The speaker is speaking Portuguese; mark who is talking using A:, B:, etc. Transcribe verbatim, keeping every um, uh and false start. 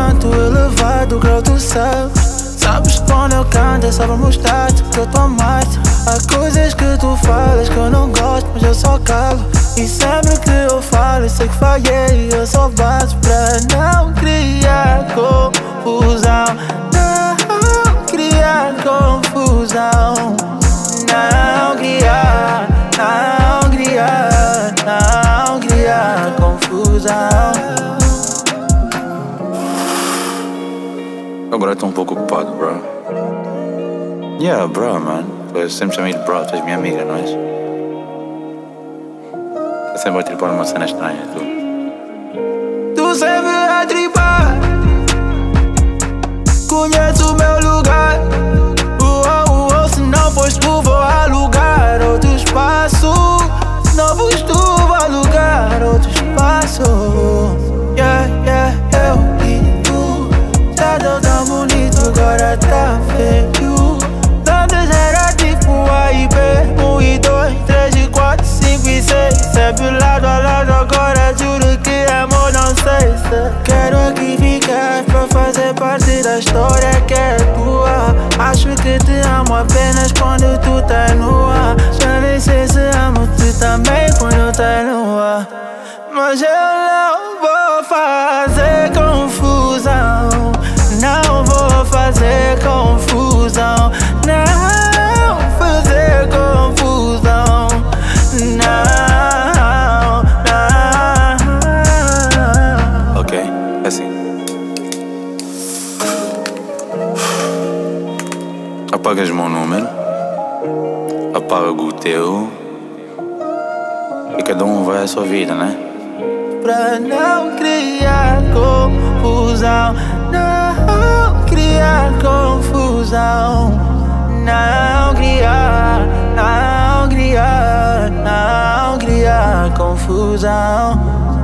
A: canto elevado, grau do céu. Sabes que quando eu canto é só pra mostrar-te que eu tô mais. Há coisas que tu falas que eu não gosto, mas eu só calo. E sempre que eu falo, eu sei que falhei, eu só bato pra não criar confusão. Não criar confusão. Não criar, não criar, não criar confusão.
B: Agora eu tô um pouco ocupado, bro. Yeah, bro, man. Eu sempre chamei de bro, tu és minha amiga, não és? Eu sempre vou tripar numa cena estranha, tu.
A: Tu sempre a tripar. Conheço o meu lugar. Uh, uh, uh, se não foste tu, vou alugar outro espaço. Se não foste tu, vou alugar outro espaço. Yeah, yeah, eu e tu. Já deu tão bonito, agora tá feio. Antes era tipo A e B, um e dois, três e quatro, cinco e seis. Sempre lado a lado, agora juro que amor não sei se quero aqui ficar pra fazer parte da história que é tua. Acho que te amo apenas quando tu tá nua. Já nem sei se amo-te também quando tá nua. Mas eu não vou fazer confusão. Não vou fazer confusão. Não fazer confusão. Não, não.
B: Ok, é assim. Apagas o meu número, apago o teu, e cada um vai à sua vida, né?
A: Pra não criar confusão. Não criar confusão. Não criar, não criar, não criar confusão.